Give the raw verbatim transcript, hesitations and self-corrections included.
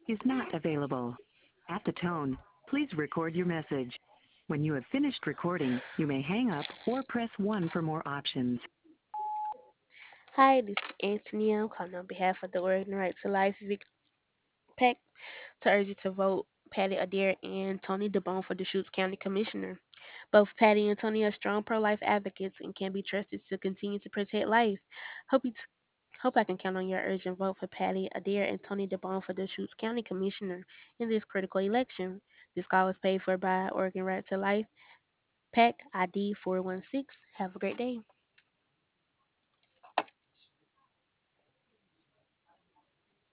is not available. At the tone, please record your message. When you have finished recording, you may hang up or press one for more options. Hi, this is Anthony. I'm calling on behalf of the Oregon Right to Life Vic PAC to urge you to vote Patty Adair and Tony DeBone for Deschutes County Commissioner. Both Patty and Tony are strong pro-life advocates and can be trusted to continue to protect life. Hope you t- hope I can count on your urgent vote for Patty Adair and Tony DeBone for Deschutes County Commissioner in this critical election. This call was paid for by Oregon Right to Life PAC I D four one six. Have a great day.